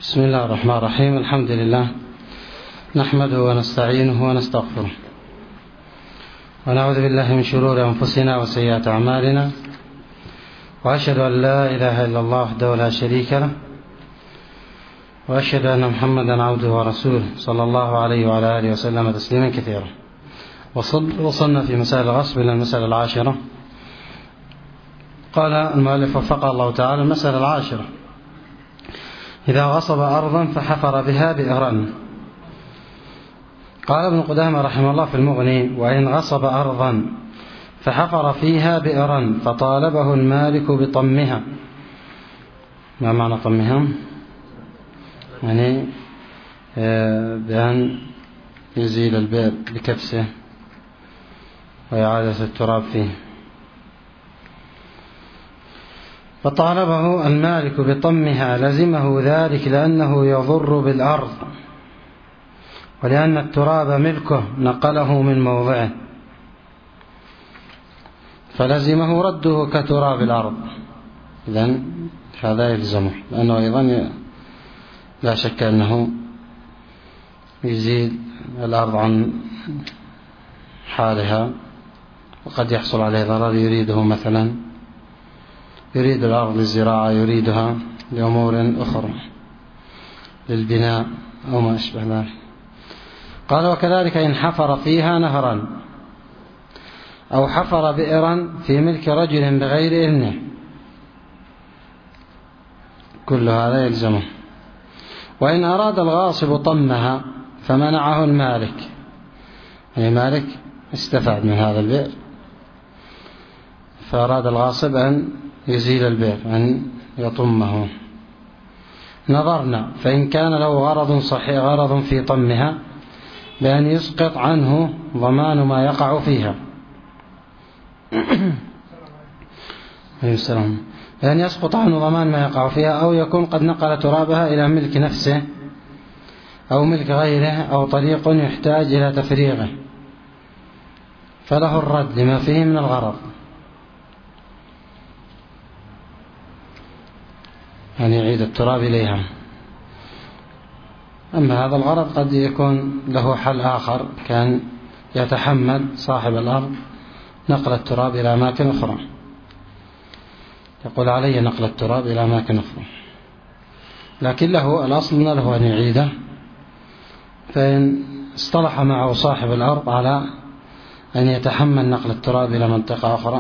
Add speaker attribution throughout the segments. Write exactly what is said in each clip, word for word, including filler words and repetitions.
Speaker 1: بسم الله الرحمن الرحيم. الحمد لله نحمده ونستعينه ونستغفره ونعوذ بالله من شرور أنفسنا وسيئات أعمالنا، وأشهد أن لا إله إلا الله وحده لا شريك له، وأشهد أن محمدا عبده ورسوله صلى الله عليه وعلى آله وسلم تسليما كثيرا. وصلنا في مسائل الغصب إلى المسألة العاشرة. قال المؤلف وفقه الله تعالى: المسألة العاشرة: إذا غصب أرضا فحفر بها بئرا. قال ابن قدامة رحمه الله في المغني: وإن غصب أرضا فحفر فيها بئرا فطالبه المالك بطمها. ما معنى طمها؟ يعني بأن يزيل البئر بكبسه وإعادة التراب فيه. فطالبه المالك بطمها لزمه ذلك لأنه يضر بالأرض، ولأن التراب ملكه نقله من موضعه، فلزمه رده كتراب الأرض. إذن هذا يلزمه، لأنه أيضا لا شك أنه يزيد الأرض عن حالها، وقد يحصل عليه ضرر يريده، مثلا يريد الأرض للزراعة، يريدها لأمور أخرى للبناء أو ما أشبه ذلك. قال: وكذلك إن حفر فيها نهرا أو حفر بئرا في ملك رجل بغير إذنه، كل هذا يلزمه. وإن أراد الغاصب طمها فمنعه المالك، يعني المالك استفاد من هذا البئر، فأراد الغاصب أن يزيل البئر، أن يطمه. نظرنا فإن كان له غرض صحيح غرض في طمها بأن يسقط عنه ضمان ما يقع فيها بأن يسقط عنه ضمان ما يقع فيها، أو يكون قد نقل ترابها إلى ملك نفسه أو ملك غيره، أو طريق يحتاج إلى تفريغه، فله الرد لما فيه من الغرض، أن يعيد التراب إليها. أما هذا الغرض قد يكون له حل آخر، كان يتحمل صاحب الأرض نقل التراب إلى أماكن أخرى، يقول علي نقل التراب إلى أماكن أخرى، لكن له الأصل أن له أن يعيده. فإن اصطلح معه صاحب الأرض على أن يتحمل نقل التراب إلى منطقة أخرى،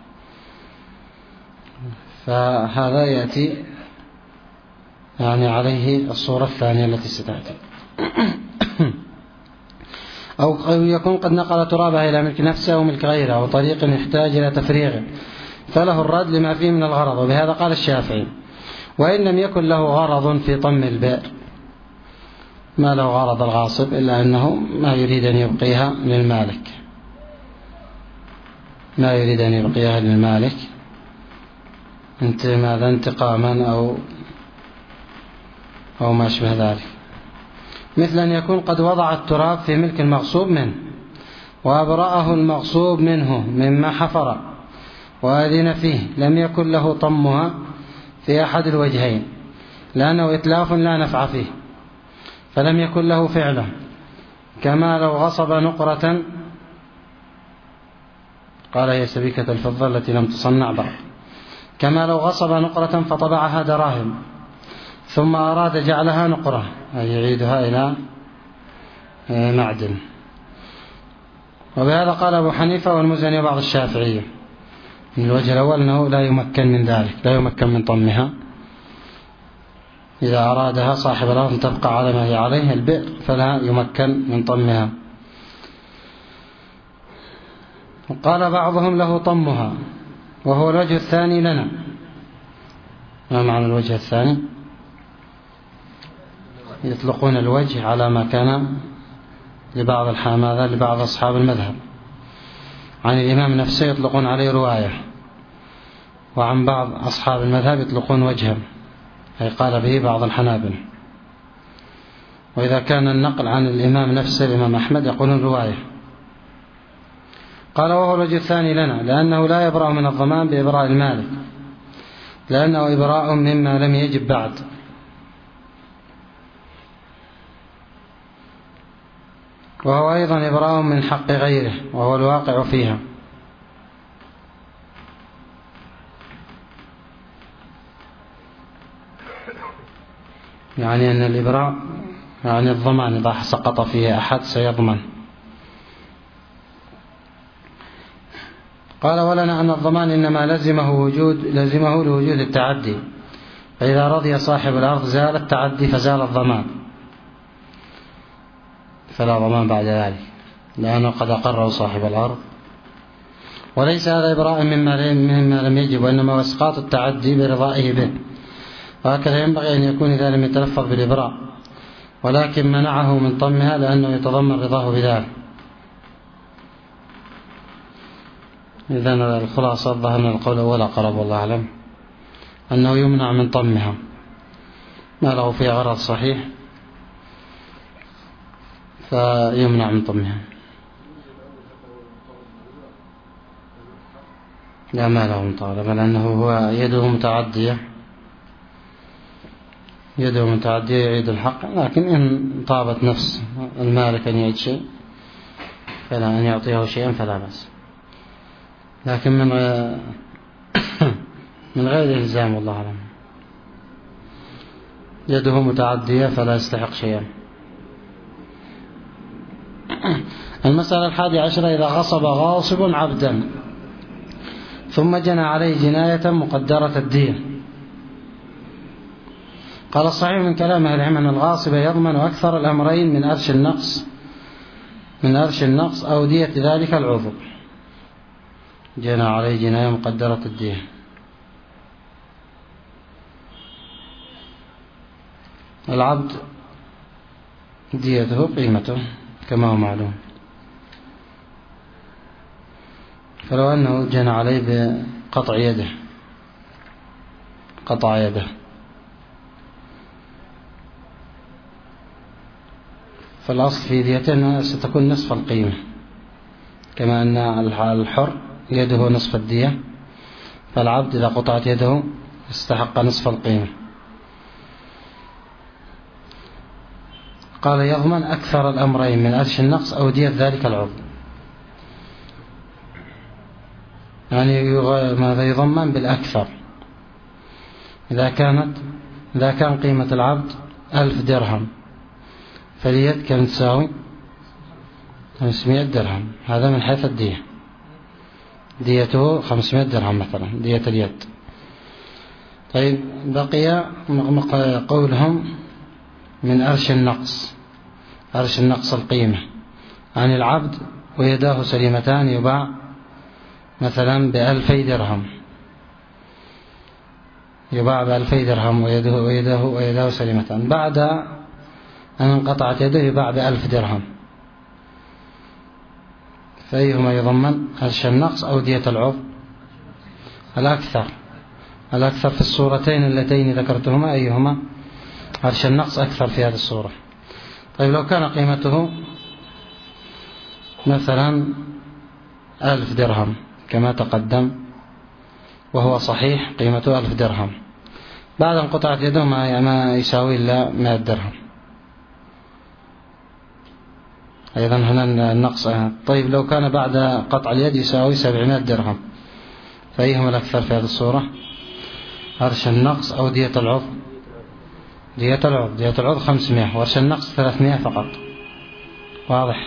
Speaker 1: فهذا يأتي يعني عليه الصورة الثانية التي ستأتي. أو يكون قد نقل ترابها إلى ملك نفسه أو ملك غيره، أو طريق يحتاج إلى تفريغه، فله الرد لما فيه من الغرض. وبهذا قال الشافعي: وإن لم يكن له غرض في طم البئر، ما له غرض الغاصب إلا أنه ما يريد أن يبقيها للمالك، ما يريد أن يبقيها للمالك انت ماذا انتقاما أو أو ما أشبه ذلك، مثل أن يكون قد وضع التراب في ملك المغصوب منه وأبرأه المغصوب منه مما حفر وأذن فيه، لم يكن له طمها في أحد الوجهين، لأنه إتلاف لا نفع فيه، فلم يكن له فعله، كما لو غصب نقرة، قال هي سبيكة الفضة التي لم تصنع بعد، كما لو غصب نقرة فطبعها دراهم ثم أراد جعلها نقرة، أي يعيدها إلى معدن. وبهذا قال أبو حنيفة والمزني وبعض الشافعية. من الوجه الأول أنه لا يمكن من ذلك، لا يمكن من طمها، إذا أرادها صاحب الأرض تبقى على ما هي عليه البئر فلا يمكن من طمها. وقال بعضهم له طمها، وهو الوجه الثاني لنا. ما معنى الوجه الثاني؟ يطلقون الوجه على ما كان لبعض الحامذة لبعض أصحاب المذهب، عن الإمام نفسه يطلقون عليه رواية، وعن بعض أصحاب المذهب يطلقون وجها، أي قال به بعض الحنابلة. وإذا كان النقل عن الإمام نفسه الإمام أحمد يقولون رواية. قال: وهو الوجه الثاني لنا، لأنه لا يبرأ من الضمان بإبراء المالك، لأنه إبراء مما لم يجب بعد، وهو أيضا إبراء من حق غيره وهو الواقع فيها. يعني أن الإبراء يعني الضمان، إذا سقط فيه أحد سيضمن. قال ولنا أن الضمان إنما لزمه وجود لزمه لوجود التعدي، فإذا رضي صاحب الأرض زال التعدي فزال الضمان، فلا ضمان بعد ذلك لأنه قد أقره صاحب الأرض. وليس هذا إبراء مما لم يجب، وإنما إسقاط التعدي برضائه به، وهكذا ينبغي أن يكون إذا لم يتلفظ بالإبراء، ولكن منعه من طمها لأنه يتضمن رضاه بذلك. إذن الخلاصة الظاهر أن القول الأول أقرب والله أعلم، أنه يمنع من طمها ما له فيه غرض صحيح، فيمنع من طمها. لا ما له مطالبة، لأنه هو يده متعدية يده متعدية يعيد الحق، لكن إن طابت نفس المالك أن يعيد شيء فلا، أن يعطيه شيئا فلا بأس، لكن من غير من غير إلزام والله أعلم. يده متعدية فلا يستحق شيئا. المسألة الحادية عشرة: إذا غصب غاصب عبدا ثم جنى عليه جناية مقدرة الدين. قال الصحيح من كلام أهل العلم أن الغاصب يضمن أكثر الأمرين من أرش النقص من أرش النقص أو دية ذلك العضو. جنى عليه جناية مقدرة الدين. العبد ديته قيمته كما هو معلوم، فلو أنه جنى عليه بقطع يده قطع يده فالأصل في ديته ستكون نصف القيمة، كما أن الحر يده نصف الدية، فالعبد إذا قطعت يده استحق نصف القيمة. قال يضمن أكثر الأمرين من أرش النقص أو دية ذلك العضو. يعني ماذا يضمن بالأكثر؟ إذا كانت إذا كان قيمة العبد ألف درهم، فاليد كانت تساوي خمسمائة درهم، هذا من حيث الدية، ديته خمسمائة درهم مثلا دية اليد. طيب بقي قولهم من أرش النقص. أرش النقص القيمة عن العبد ويداه سليمتان يباع مثلا بألفي درهم، يباع بألفي درهم ويده ويده ويداه سليمتان، بعد أن انقطعت يده يباع بألف درهم، فأيهما يضمن أرش النقص أو دية العضو؟ الأكثر الأكثر في الصورتين اللتين ذكرتهما، أيهما؟ أرش النقص أكثر في هذه الصورة. طيب لو كان قيمته مثلا ألف درهم كما تقدم وهو صحيح قيمته ألف درهم، بعد أن قطعت يده ما يساوي إلا مائة درهم، أيضا هنا النقص. طيب لو كان بعد قطع اليد يساوي سبعمائة درهم، فأيهما الأكثر في هذه الصورة؟ أرش النقص أو دية العضو؟ دية العضو. دية العضو خمسمائة وأرش النقص ثلاثمائة فقط. واضح؟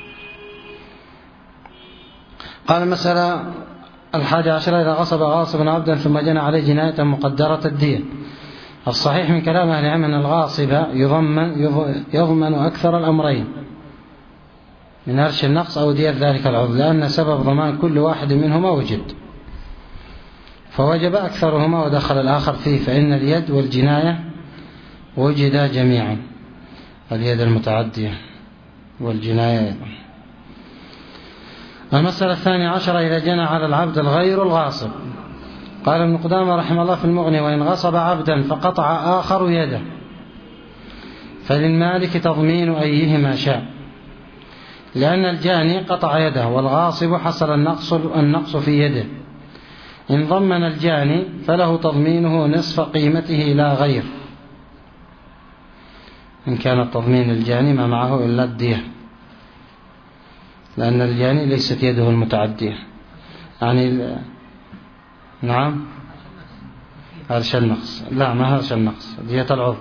Speaker 1: قال المسألة الحادية عشرة: إذا غصب غاصب عبدا ثم جنى عليه جناية مقدرة الدية. الصحيح من كلام أهل العلم أن الغاصب يضمن يضمن أكثر الأمرين من أرش النقص أو دية ذلك العضو، لأن سبب ضمان كل واحد منهما وجد، فوجب أكثرهما ودخل الآخر فيه، فإن اليد والجناية وجدا جميعا، اليد المتعدية والجناية أيضا. المسألة الثانية عشرة: إذا جنى على العبد الغير الغاصب. قال ابن قدامة رحمه الله في المغني: وإن غصب عبدا فقطع آخر يده فللمالك تضمين أيهما شاء، لأن الجاني قطع يده والغاصب حصل النقص النقص في يده. إن ضمن الجاني فله تضمينه نصف قيمته لا غير، إن كان تضمين الجاني ما معه إلا الدية. لأن الجاني ليست يده المتعدية يعني. نعم هرش النقص، لا ما هرش النقص، دية العضو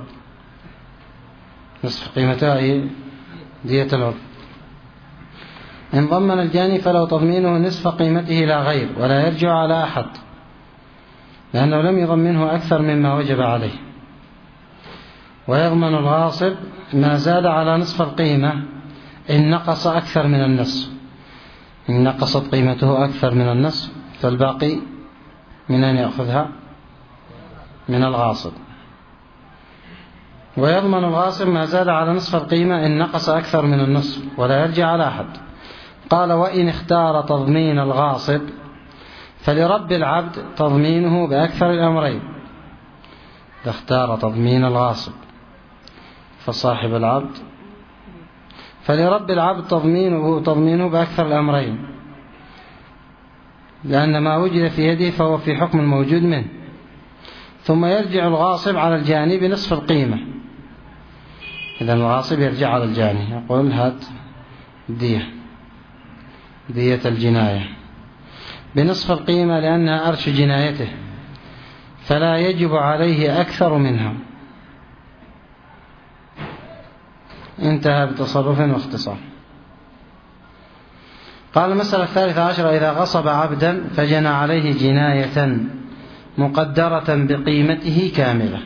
Speaker 1: نصف قيمتها هي دية العضو. إن ضمن الجاني فلو تضمينه نصف قيمته لا غير، ولا يرجع على أحد، لأنه لم يضمنه أكثر مما وجب عليه. ويضمن الغاصب ما زاد على نصف القيمة إن نقص أكثر من النصف، إن نقصت قيمته أكثر من النصف فالباقي من أن يأخذها من الغاصب. ويضمن الغاصب ما زاد على نصف القيمة إن نقص أكثر من النصف ولا يرجع على أحد. قال وإن اختار تضمين الغاصب فلرب العبد تضمينه بأكثر الأمرين. إذا اختار تضمين الغاصب فصاحب العبد فلرب العبد تضمينه تضمينه بأكثر الأمرين، لأن ما وجد في يده فهو في حكم الموجود منه. ثم يرجع الغاصب على الجاني بنصف القيمة. إذا الغاصب يرجع على الجاني يقول هات دية دية الجناية بنصف القيمة لأنها أرش جنايته، فلا يجب عليه أكثر منها. انتهى بتصرف واختصار. قال المسألة الثالثة عشرة إذا غصب عبدا فجنى عليه جناية مقدرة بقيمته كاملة،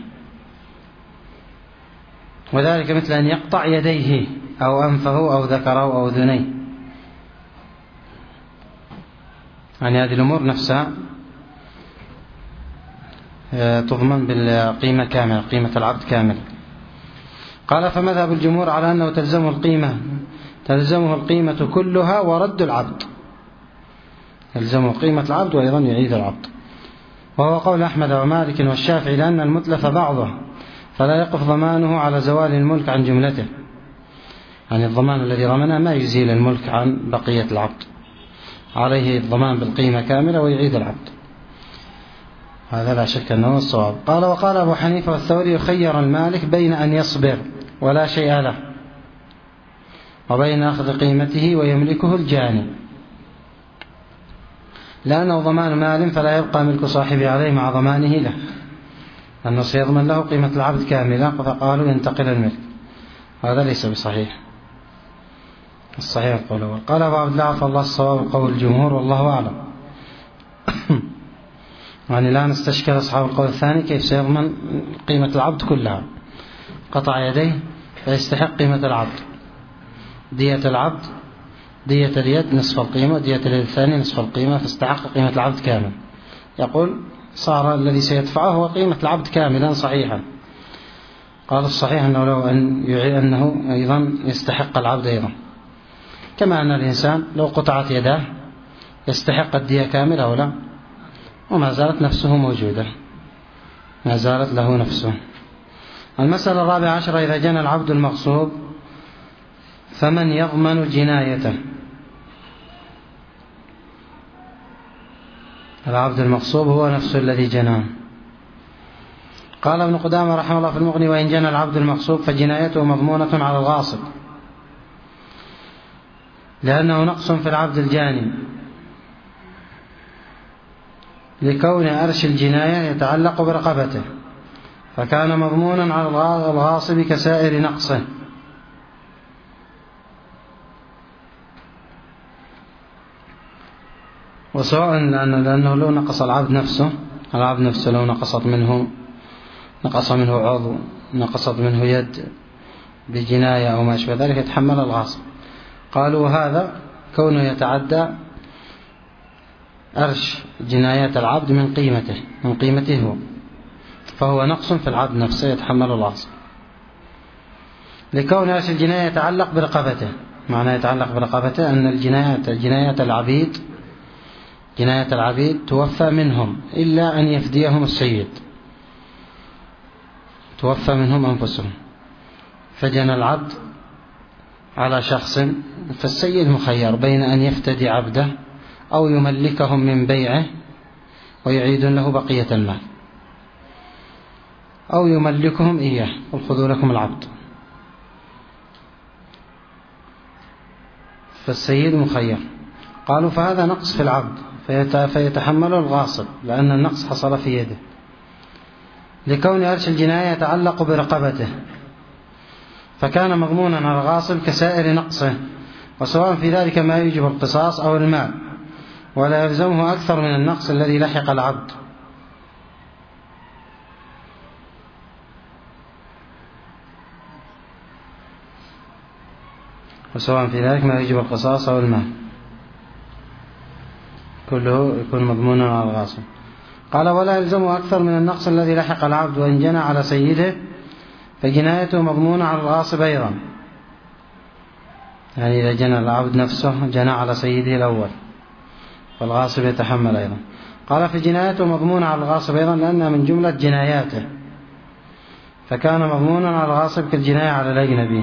Speaker 1: وذلك مثل أن يقطع يديه أو أنفه أو ذكره أو أذنيه، يعني هذه الأمور نفسها تضمن بالقيمة كاملة، قيمة العبد كاملة. قال فمذهب الجمهور على أنه تلزمه القيمة تلزمه القيمة كلها ورد العبد، تلزمه قيمة العبد وأيضا يعيد العبد، وهو قول أحمد ومالك والشافعي، لأن المتلف بعضه فلا يقف ضمانه على زوال الملك عن جملته، يعني الضمان الذي ضمنه ما يزيل الملك عن بقية العبد، عليه الضمان بالقيمة كاملة ويعيد العبد. هذا لا شك أنه الصواب. قال وقال أبو حنيفة والثوري يخير المالك بين أن يصبر ولا شيء له وبين أخذ قيمته ويملكه الجاني، لأنه ضمان مال فلا يبقى ملك صاحبه عليه مع ضمانه له، أنه سيضمن له قيمة العبد كاملة، فقالوا ينتقل الملك. هذا ليس بصحيح، الصحيح القول الأول. قال أبو عبد الله فالله الصواب قول الجمهور والله أعلم. يعني لا نستشكل أصحاب القول الثاني كيف سيضمن قيمة العبد كلها، قطع يديه فيستحق قيمة العبد، دية العبد دية اليد نصف القيمة، دية اليد الثانية نصف القيمة، فاستحق قيمة العبد كامل. يقول صار الذي سيدفعه هو قيمة العبد كاملا صحيحا. قال الصحيح أنه لو أن يعيد أنه أيضا يستحق العبد أيضا، كما أن الإنسان لو قطعت يداه يستحق الدية كاملة أو لا، وما زالت نفسه موجودة، ما زالت له نفسه. المسألة الرابعة عشرة إذا جنى العبد المغصوب فمن يضمن جنايته؟ العبد المغصوب هو نفسه الذي جناه. قال ابن قدامة رحمه الله في المغني وإن جنى العبد المغصوب فجنايته مضمونة على الغاصب، لأنه نقص في العبد الجاني، لكون أرش الجناية يتعلق برقبته، فكان مضمونا على الغاصب كسائر نقصه. وسواء لأنه لو نقص العبد نفسه العبد نفسه لو نقصت منه نقص منه عضو، نقصت منه يد بجناية أو ما شابه ذلك يتحمل الغاصب. قالوا هذا كونه يتعدى أرش جنايات العبد من قيمته من قيمته هو، فهو نقص في العبد نفسه يتحمل الغاصب، لكون أرش الجناية يتعلق برقبته. معنى يتعلق برقبته أن الجنايات جنايات العبيد جناية العبيد توفى منهم إلا أن يفديهم السيد، توفى منهم أنفسهم، فجنى العبد على شخص، فالسيد مخير بين أن يفتدي عبده أو يملكهم من بيعه ويعيد له بقية المال، أو يملكهم إياه قل خذوا لكم العبد. فالسيد مخير. قالوا فهذا نقص في العبد فيتحمله الغاصب لأن النقص حصل في يده، لكون أرش الجناية يتعلق برقبته، فكان مضمونا على الغاصب كسائر نقصه، وسواء في ذلك ما يجب القصاص أو المال، ولا يلزمه أكثر من النقص الذي لحق العبد. وسواء في ذلك ما يجب القصاص أو المال، كله يكون مضمونا على الغاصب. قال ولا يلزمه أكثر من النقص الذي لحق العبد، وإن جنى على سيده فجنايته مضمونة على الغاصب أيضا، يعني إذا جنى العبد نفسه جنى على سيده الأول فالغاصب يتحمل أيضا. قال في جنايته مضمونة على الغاصب أيضا لأنها من جملة جناياته، فكان مضمونا على الغاصب كالجناية على الأجنبي.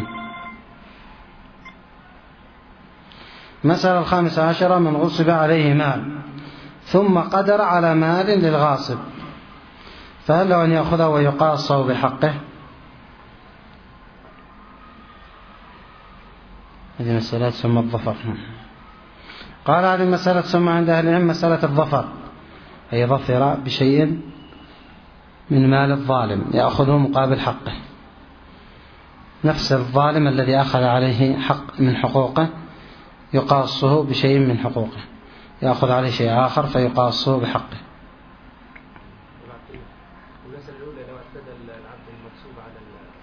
Speaker 1: مسألة الخامسة عشرة: من غصب عليه مال ثم قدر على مال للغاصب، فهل له أن يأخذه ويقاصه بحقه؟ هذه مسألة تسمى الظفر. قال هذه المسألة تسمى عند أهل العلم مسألة الظفر، أي ظفر بشيء من مال الظالم يأخذه مقابل حقه، نفس الظالم الذي أخذ عليه حق من حقوقه يقاصه بشيء من حقوقه، يأخذ عليه شيء آخر فيقاصه بحقه.
Speaker 2: المسألة الأولى لو اعتدى العبد المغصوب على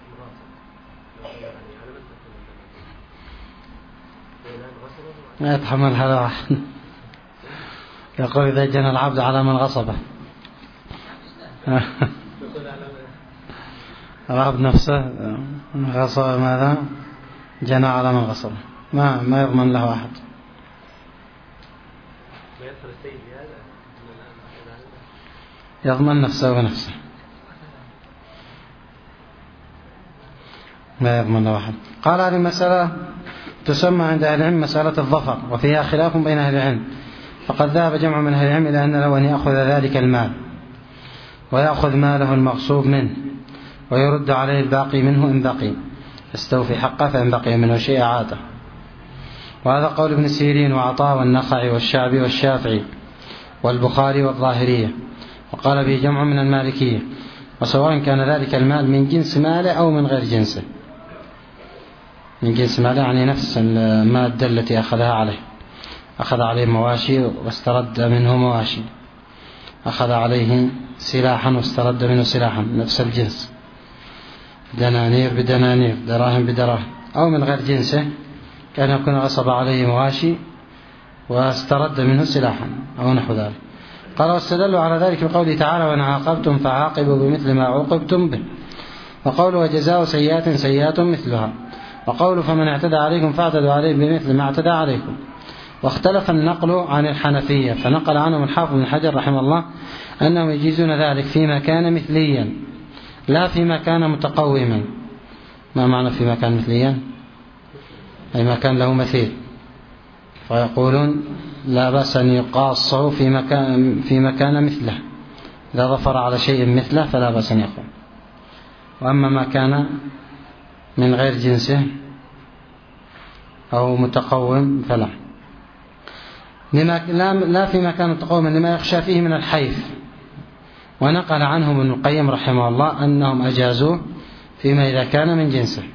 Speaker 2: المغاصب
Speaker 1: ما يتحمل هذا واحد. يقول إذا جنى العبد على من غصبه العبد نفسه غصب ماذا؟ جنى على من غصبه، ما ما يضمن له أحد. يضمن نفسه بنفسه، ما يضمن له أحد. قال هذه المسألة تسمى عند أهل العلم مسألة الظفر، وفيها خلاف بين أهل العلم، فقد ذهب جمع من أهل العلم إلى أن له أن يأخذ ذلك المال ويأخذ ماله المغصوب منه ويرد عليه الباقي منه إن بقي، يستوفي حقه، فإن بقي منه شيء عاده. وهذا قول ابن سيرين وعطاء والنخعي والشعبي والشافعي والبخاري والظاهرية، وقال به جمع من المالكية، وسواء كان ذلك المال من جنس ماله أو من غير جنسه. من جنس ماله يعني نفس المادة التي أخذها عليه، أخذ عليه مواشي واسترد منه مواشي، أخذ عليه سلاحا واسترد منه سلاحا، نفس الجنس، دنانير بدنانير، دراهم بدراهم، أو من غير جنسه كان يكون غصب عليه مواشي واسترد منه سلاحا أو نحو ذلك. قال واستدلوا على ذلك بقوله تعالى: وإن عاقبتم فعاقبوا بمثل ما عوقبتم به، وقوله وجزاء سيئات سيئات مثلها، وقوله فمن اعتدى عليكم فاعتدوا عليه بمثل ما اعتدى عليكم. واختلف النقل عن الحنفية، فنقل عنهم الحافظ بن حجر رحمه الله أنهم يجيزون ذلك فيما كان مثليا لا فيما كان متقوما. ما معنى فيما كان مثليا؟ أي ما كان له مثيل، فيقولون لا بأس أن يقاصه فيما كان, فيما كان مثله، إذا ظفر على شيء مثله فلا بأس أن يقول. وأما ما كان من غير جنسه أو متقوم فلا. لما لا فيما كان متقوما لما يخشى فيه من الحيف. ونقل عنهم ابن القيم رحمه الله أنهم أجازوه فيما إذا كان من جنسه.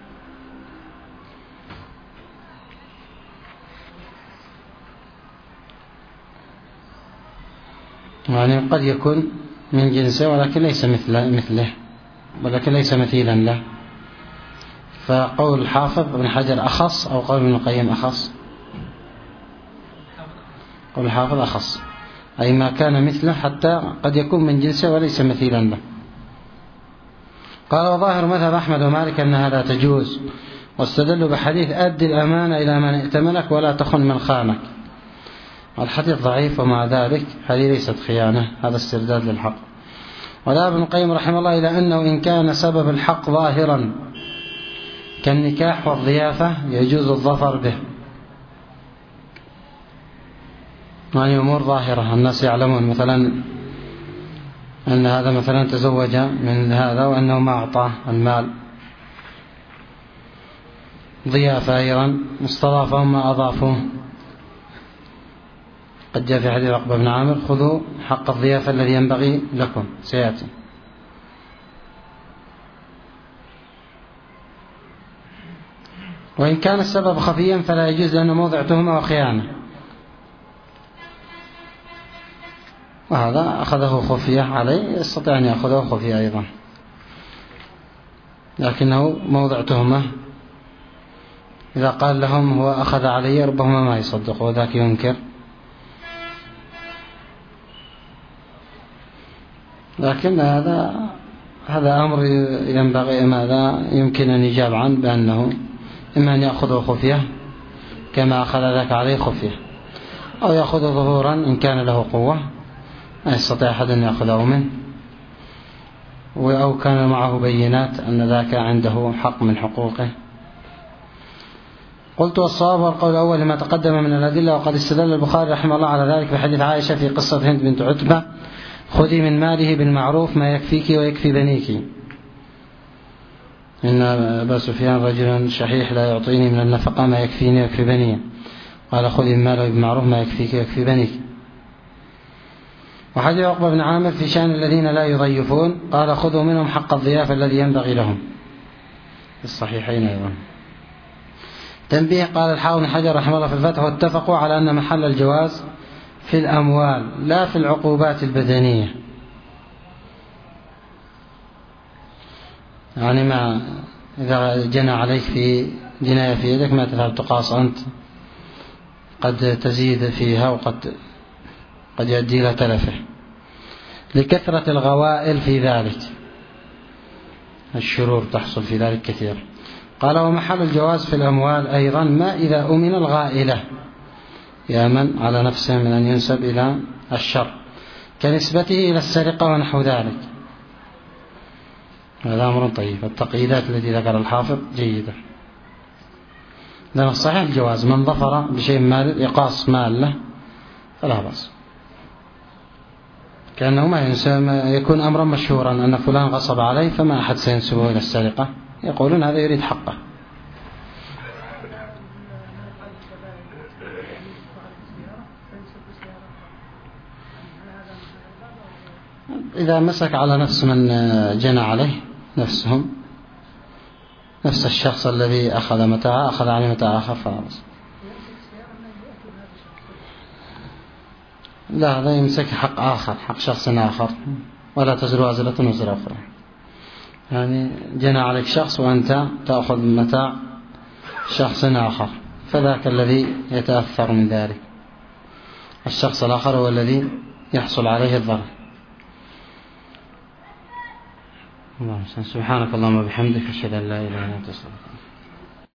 Speaker 1: يعني قد يكون من جنسه ولكن ليس مثله, مثله ولكن ليس مثيلا له. فقول الحافظ ابن حجر أخص أو قول ابن القيم أخص؟ قول الحافظ أخص، أي ما كان مثله حتى قد يكون من جنسه وليس مثيلا له. قال وظاهر مذهب أحمد ومالك أنها لا تجوز، واستدلوا بحديث أدي الأمانة إلى من ائتمنك ولا تخن من خانك. الحديث ضعيف، ومع ذلك هذه ليست خيانة، هذا استرداد للحق. وذهب ابن القيم رحمه الله إلى أنه إن كان سبب الحق ظاهرا كالنكاح والضيافة يجوز الظفر به، يعني أمور ظاهرة الناس يعلمون، مثلا أن هذا مثلا تزوج من هذا وأنه ما أعطاه المال ضيافة أيضا مستضافة ما أضافوه. قد جاء في حديث عقبة بن عامر خذوا حق الضيافة الذي ينبغي لكم، سيأتي. وإن كان السبب خفيا فلا يجوز لأنه موضع تهمة وخيانة، وهذا أخذه خفية عليه، يستطيع أن يأخذه خفية أيضا، لكنه موضع تهمة. إذا قال لهم هو أخذ علي ربما ما يصدق وذاك ينكر، لكن هذا هذا أمر ينبغي ماذا يمكن أن يجاب عنه بأنه إما أن يأخذه خفية كما أخذ ذاك عليه خفية، أو يأخذ ظهورا إن كان له قوة ما يستطيع أحد أن يأخذه منه، أو كان معه بينات أن ذاك عنده حق من حقوقه. قلت والصواب والقول الأول لما تقدم من الأدلة، وقد استدل البخاري رحمه الله على ذلك بحديث عائشة في قصة هند بنت عتبة: خذي من ماله بالمعروف ما يكفيك ويكفي بنيك. إن أبا سفيان رجل شحيح لا يعطيني من النفقة ما يكفيني ويكفي بني، قال خذي من ماله بالمعروف ما يكفيك ويكفي بنيك. وحديث عقبة بن عامر في شأن الذين لا يضيفون قال خذوا منهم حق الضيافة الذي ينبغي لهم، في الصحيحين أيضا. تنبيه: قال الحافظ بن حجر رحمه الله في الفتح: واتفقوا على أن محل الجواز في الأموال لا في العقوبات البدنية. يعني ما إذا جنى عليك في جناية في يدك ما تذهب تقاص أنت، قد تزيد فيها وقد قد يؤدي إلى تلفه لكثرة الغوائل في ذلك، الشرور تحصل في ذلك كثير. قال: ومحل الجواز في الأموال أيضا ما إذا أمن الغائلة، يأمن على نفسه من أن ينسب إلى الشر، كنسبته إلى السرقة ونحو ذلك. هذا أمر طيب. التقييدات التي ذكر الحافظ جيدة، لأن الصحيح الجواز، من ظفر بشيء مال يقاص مال له فلا بأس، كأنه ما ينسب، يكون أمرا مشهورا أن فلان غصب عليه فما أحد سينسبه إلى السرقة، يقولون هذا يريد حقه. إذا مسك على نفس من جنى عليه نفسهم، نفس الشخص الذي أخذ متاع أخذ عليه متاع آخر فارس، لا، هذا يمسك حق آخر، حق شخص آخر، ولا تزر وازرة وزر أخرى. يعني جنى عليك شخص وأنت تأخذ متاع شخص آخر، فذاك الذي يتأثر من ذلك، الشخص الآخر هو الذي يحصل عليه الضرر. سبحانك اللهم وبحمدك، أشهد أن لا إله إلا أنت، أستغفرك.